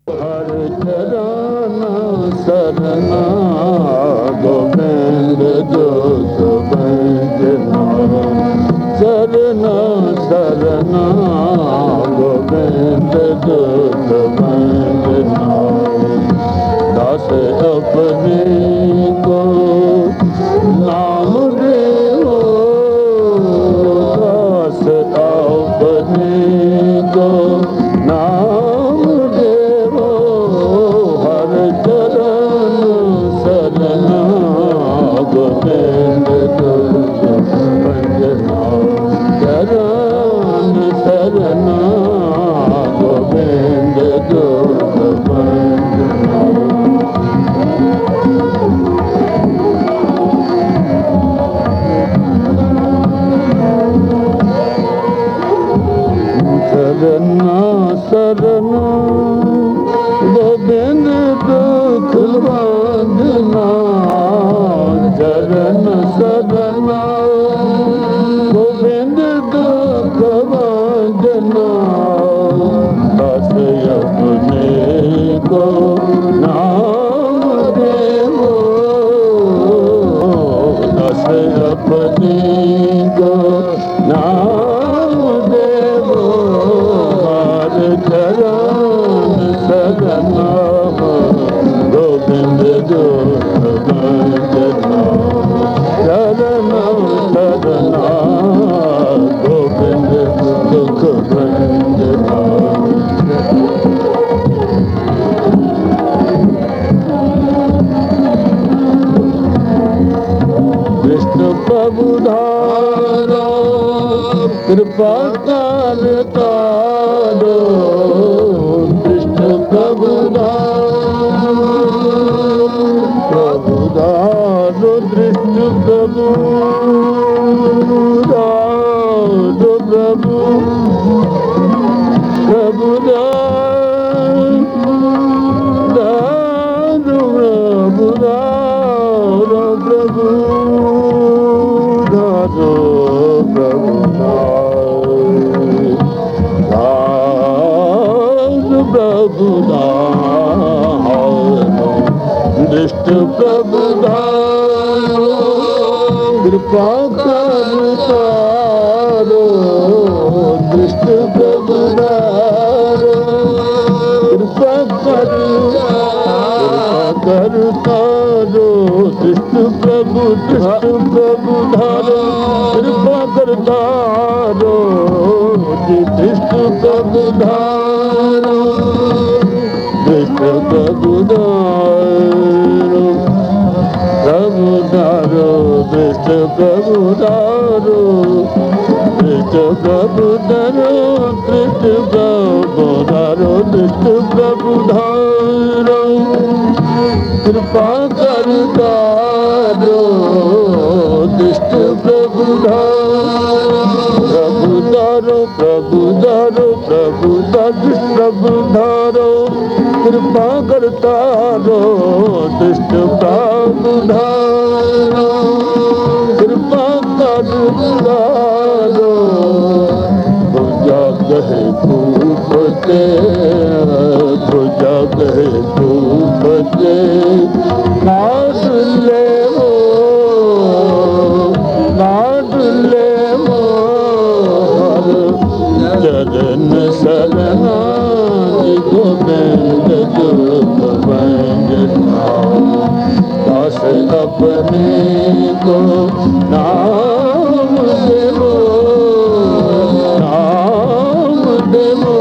हर चरण सरना गोविंद दोष भंजना चरण सरना गोविंद दोष भंजना दास अपने को नाम देवो दास अपने को नाम देवो हर चरण सरना गोविंद दोष भंजना चरण सरना गोविंद दोष भंजना सरना सरना गोविंद दुख भंजना चरण सरना गोविंद दुख भंजना दास अपने को नाम देवो दास अपने को नाम देवो हर चरण सरना गोविंद दोष भंजना चरण सरना गोविंद दुख भंजना कृष्ण प्रभु धारा कृपा करता दो कृष्ण प्रभु धारो कृष्ण प्रभु धारो प्रभु प्रभु धारो प्रभु धारो प्रभु धारो प्रभु प्रभु धारो दृष्ट प्रभु धारो कृपा करता दो दृष्ट प्रभु धारो कृपा करता दो दृष्ट प्रभु धारो कृपा करता दो दृष्ट प्रभु धारो दृष्ट प्रभु धारो प्रभु धारो दृष्ट प्रभु धारो दृष्ट प्रभु धारो दृष्ट प्रभु धारो दृष्ट प्रभु धारो कृपा करता दो दृष्ट प्रभु धारो प्रभु धारो प्रभु धारो कृपा करता दो दृष्ट प्रभु धारो कृपा करता दो भुजा कहे भूपते भुजा कहे भूपते नाथ ले वो चरण सरना गोविंद दुख भंजना दास अपने को नाम देवो नाम देवो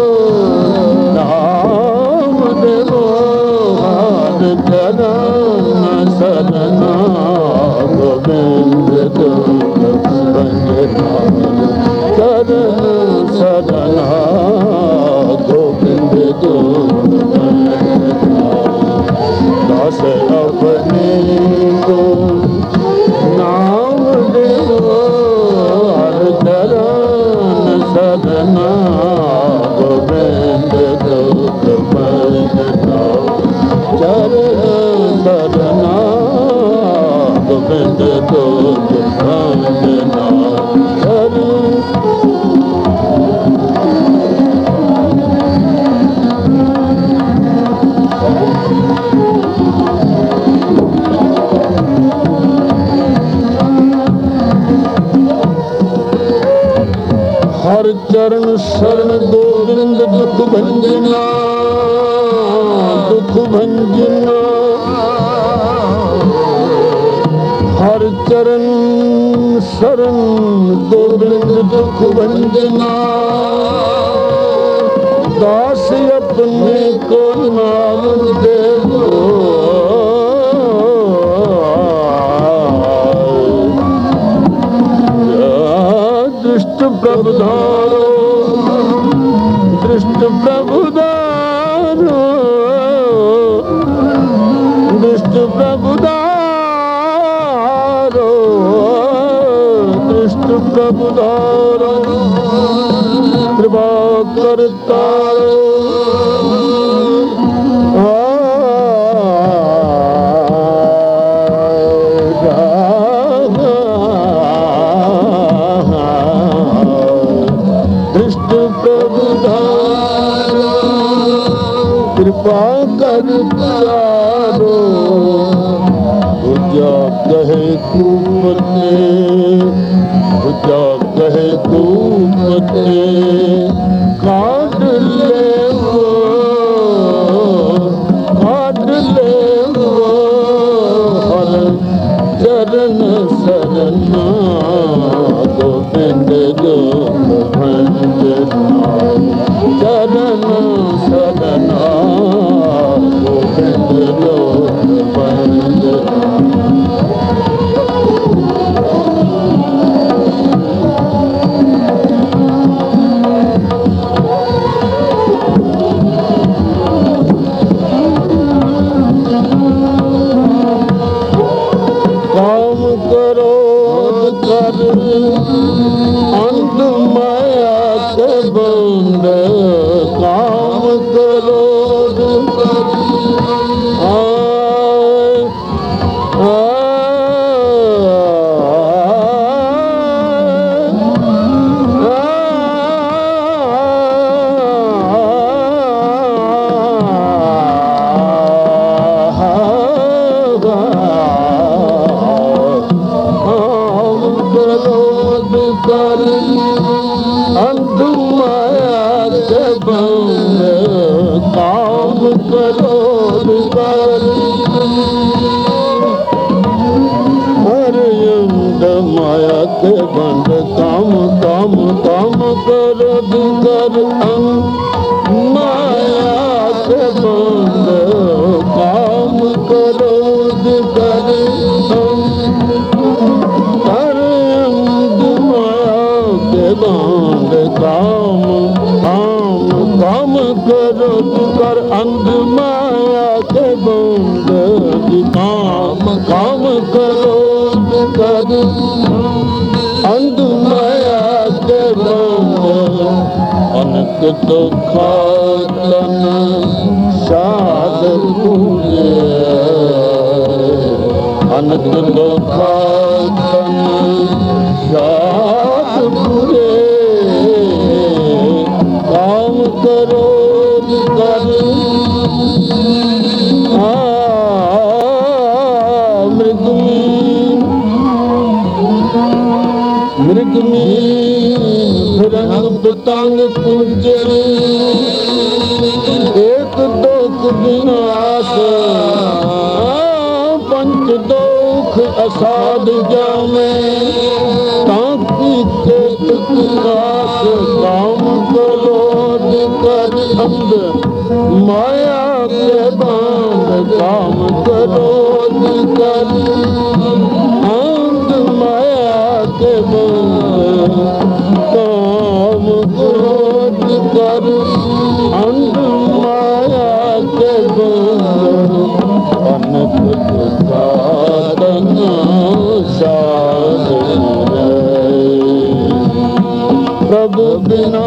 नाम देवो हर चरण सरना गोविंद दुख भंजना चरण सरना गोविंद दुख भंजना दास अपने को नाम देवो हर चरण सरना गोविंद दुख भंजना चरण सरना गोविंद दुख भंजना शरण गोविंद दुख भंजना, दुख भंजना। हर चरण शरण गोविंद दुख भंजना। दास अपने को नाम देवो, दृष्ट प्रभु धारो, दृष्ट प्रभु धारो, दृष्ट प्रभु धारो, दृष्ट प्रभु धारो। कृपा करता कृपा करतारो। भुजा कहे कूपते, भुजा कहे कूपते, काट ले वो, काट ले वो। हर चरण शरणा गोविंद गोप भंजना। चरण शरणा गोविंद गोप भंजना। काम करो कर अंत माया के बंद। काम करो अंध माया के बंद। काम करो कर हर अंध माया के बंद। काम काम काम करो कर अंध माया के बंद। काम करो कर बांध। काम काम काम करो कर अंध माया के बंद। काम काम करो कर अंध माया के बंद। अनक दुखातन साध पूजे, अनक दुखातन साध पूरे। काम करो कर मृग में रंग पतंग कुंजरी। एक दुख विनाश पंच दुख असाध जामे। ताकि केत विनाश काम करो कर अंध माया के बांध। काम करो कर अंध माया के बांध। काम करो कर अंध माया के बांध। अनक दुखातन साध प्रभु बिना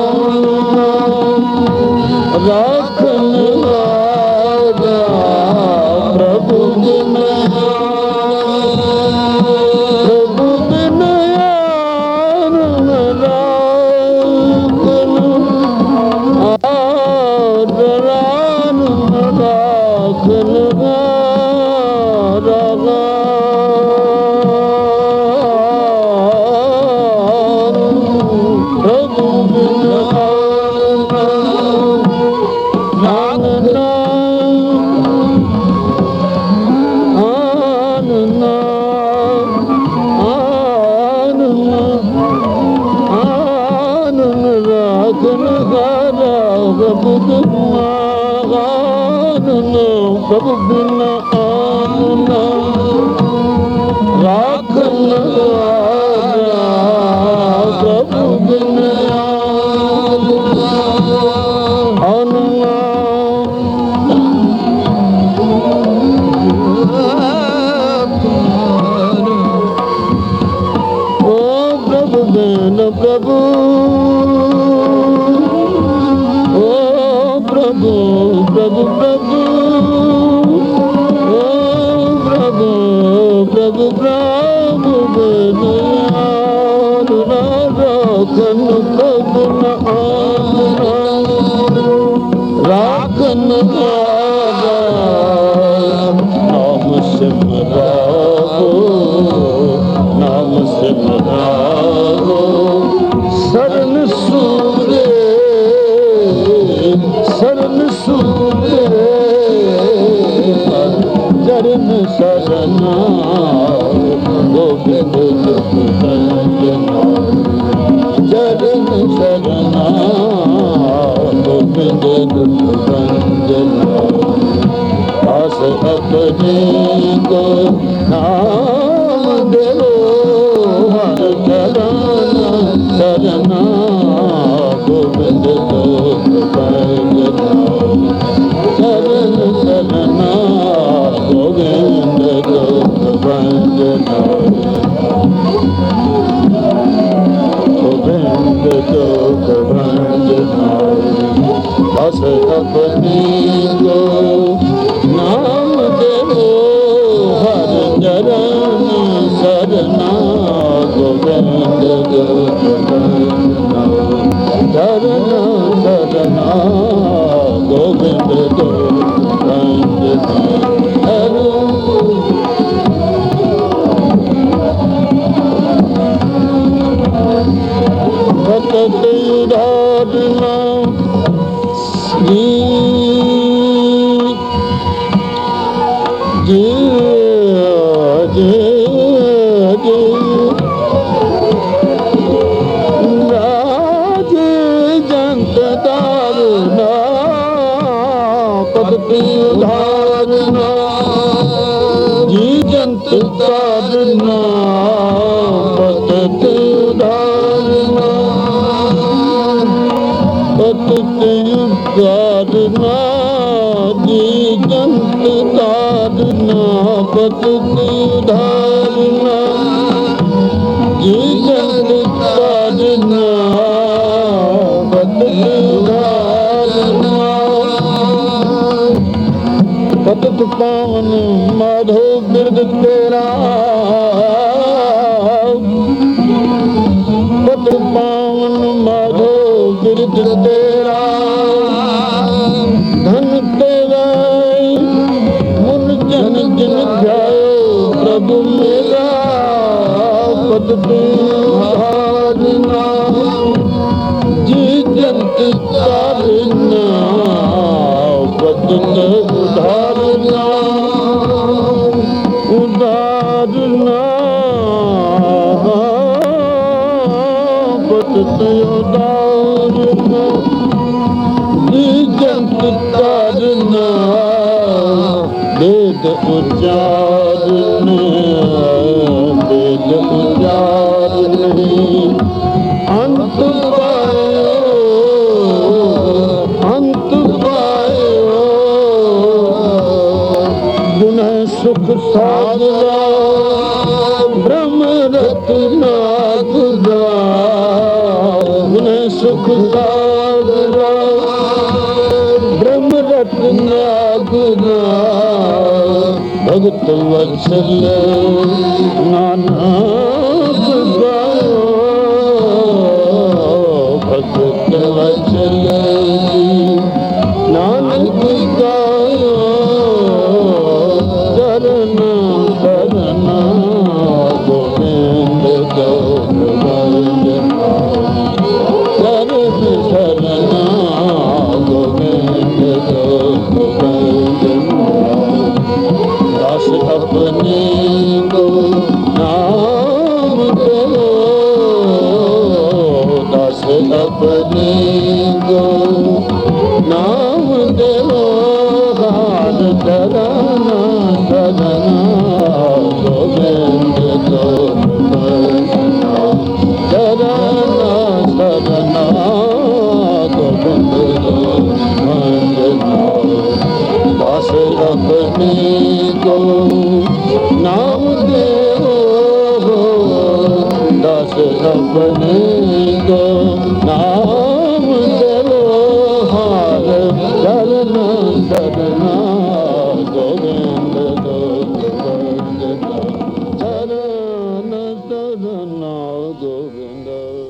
राखन वाला। प्रभु बिना प्रभु बिना यार न राखन। रान न राखन प्रभु बिना प्रभु बिना आनना प्रभु बिना आनना राखन वाला प्रभु बिना आनना ओ प्रभु बिना प्रभु प्रभु प्रभु प्रभु ओ प्रभु प्रभु प्रभु बिनार राखन प्रभु राखन नाम सिमराओ नाम सिमराओ शरण सूरे शरण सूरे चरण शरणा गोविंद चरण शरणा गोविंद आस अपने को नाम दो हर चरण शरणा गोविंद चरण शरणा गोविंद वंदना गोविंद वंदना बस अपने को नाम देवो हर चरण शरणा गोविंद चरण शरणा गोविंद वंदना सतत उदारना जी जी जी राजे जंत तारना पदपि उदारना जी जंत तारना पदपि उदारना पदपि उदारना जी जंत तारना पदपि उदारना जी जंत तारना पदपि उदारना पतित पावन माधो बिरद तेरा पतित पावन माधो बिरद तेरा धन तेरा मुन जन जिन ध्यायो प्रभु मेरा पद उधारना जी जंत तारना पद उधारना उधारना पद उधारना जी जंत तारना वेद उच्चारना वेद उच्चारना अंत पायो गुण सुख सागरा ब्रह्म रत्ना गुरा गुण सुख सागरा ब्रह्म रत्ना गुरा भगत वत्सल नानक गायो भगत वत्सल नानक गायो चरण शरण गोविंद गोविंद चरण शरण गोविंद गोविंद दास अपने को नाम दो दास अपने को सपने को नाम देवो दास सपने को नाम देवो हार चरण सरना गोविंद गोविंद चरण सरना गोविंद